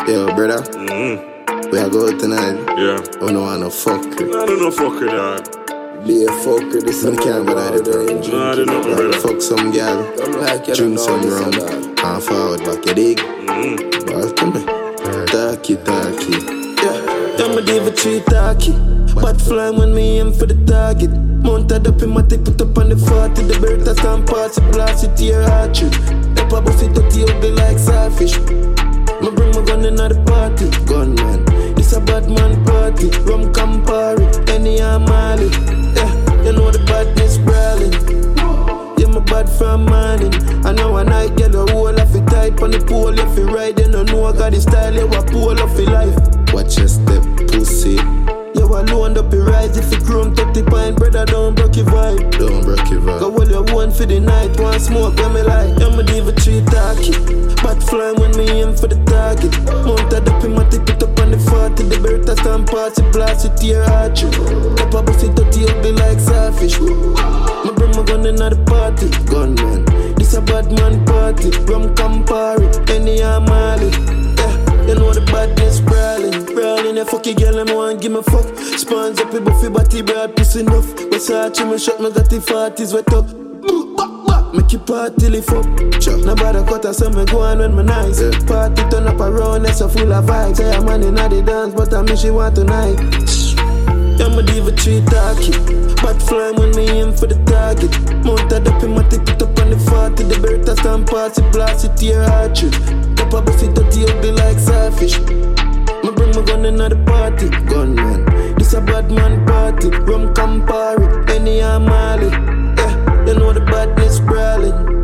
Yo, brother. We are go out tonight. Yeah. Oh no, I no fucker. I don't know fucker, dog. Be a fucker, this one can't but I don't drink. I don't know, brother. Fuck some gal, drink some rum, and forward back your dig. But come here, talkie. Yeah, I'm a diva tree talkie. Bad flying when me aim for the target. Mounted up in my tape, put up on the 40. The bird that stand parts, it blast it to your artery. Up a bust it up to ugly like starfish. Me bring my gun in the party, gunman. It's a bad man party, rum Campari, any Mali. Yeah, you know the badness brawling. Yeah, my bad from morning. I know a night, get a whole of it type on the pole. If you ride, you know I got the style, you a pole of your life. Watch your step, pussy. You alone up your rise. If you chrome 30 pint, brother, don't broke your vibe. Don't broke your vibe. Go all you want for the night, one smoke, when me like. I'm a diva tree talkie. Bad flying when me aim for the target. Mounted up in my tip, put up on the 40. The bird that stand parts, it blast it to your artery. Up a bust it up to ugly like starfish. Me bring my gun in the party, gunman. This a bad man party, rum Campari, any Mali. You know the badness brawling. You fuck your girl and want give me fuck. Spawns up your buffy body broad pussy enough. Versace me shot me got the 40s wet up. Make you party lift up. Nobody cut us so me go on when me nice. Party turn up around, that's a full of vibes. Hey, I'm on in the dance but I mean she want tonight. I'm a diva tree talkie. Bad flying when me aim for the target. Mounted up in my tip, put up on the 40. The bird that stand parts, it blast it to your artery. Up a bust it up to ugly like starfish. Me bring my gun in the party, gunman. This a bad man party, rum Campari, any Mali. Yeah, you know the badness brawling.